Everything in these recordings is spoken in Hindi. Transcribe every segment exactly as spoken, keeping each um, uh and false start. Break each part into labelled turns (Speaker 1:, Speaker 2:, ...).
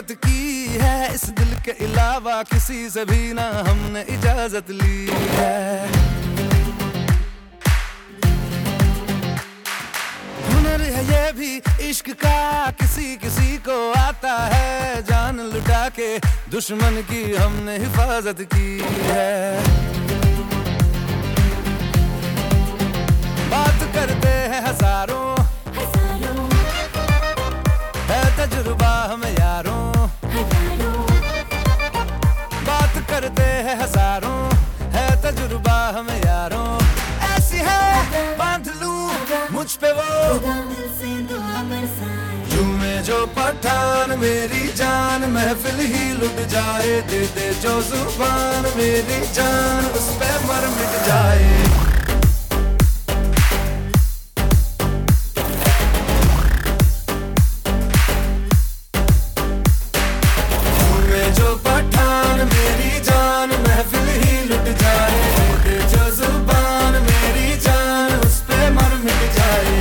Speaker 1: मोहब्बत की है, इस दिल के अलावा किसी से भी ना हमने इजाजत ली है। हुनर है ये भी इश्क का, किसी किसी को आता है, जान लुटा के दुश्मन की हमने हिफाजत की है। बात करते हैं हजारों, हजारों है तजुर्बा हमें यारों, हजारों बात करते हैं हजारों है तजुर्बा हमें यारों। ऐसी है बांध लूं मुझ पे वो झूमे जो पठान मेरी जान, महफिल ही लुट जाए, दे दे जो जुबान मेरी जान, उस पे मर मिट जाए। जो पठान मेरी जान, महफिल ही लुट जाए, दे जो जुबान मेरी जान, उस पे मर मिट जाए।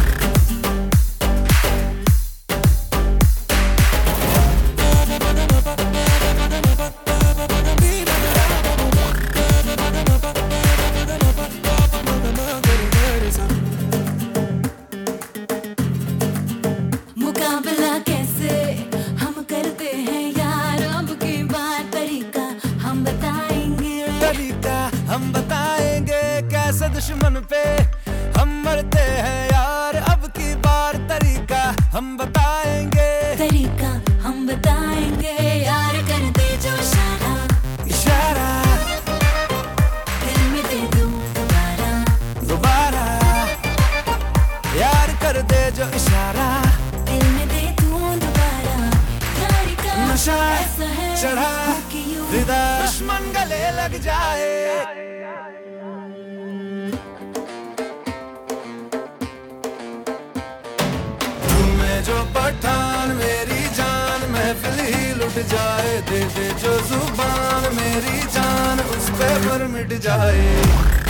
Speaker 2: मुकाबला कैसे हम करते हैं यार, अब की बार तरीका हम बताएंगे,
Speaker 1: तरीका हम बताएंगे, कैसे दुश्मन पे हम मरते हैं यार, अब की बार तरीका हम बताएंगे,
Speaker 2: तरीका हम बताएंगे यार, कर दे जो इशारा,
Speaker 1: इशारा
Speaker 2: दिल में दे दूं दोबारा,
Speaker 1: दोबारा यार कर दे जो इशारा,
Speaker 2: दिल में दे दूं दोबारा। यार का
Speaker 1: नशा
Speaker 2: ऐसा है
Speaker 1: चढ़ा
Speaker 2: कि यूं
Speaker 1: फिदा, दुश्मन गले लग जाए। झूमे जो पठान मेरी जान, महफिल ही लुट जाए, दे दे जो जुबान मेरी जान, उस पे मर मिट जाए।